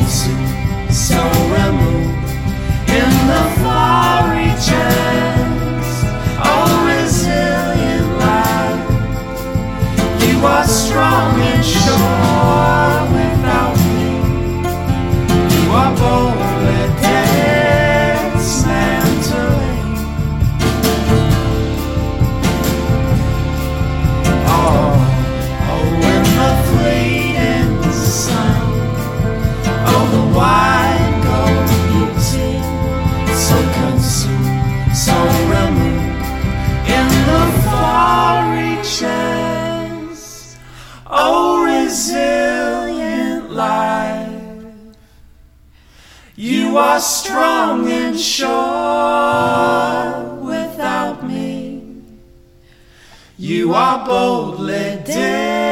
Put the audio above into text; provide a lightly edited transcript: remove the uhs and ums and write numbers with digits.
consumed, so removed in the far reaches. Oh, resilient life, you are strong and sure without me. You are boldly dismantling. Oh, in the fleeting sun, oh, the white gold beauty, so consumed, so removed in the far reaches. Oh, resilient life, you are strong and sure without me. You are boldly dead.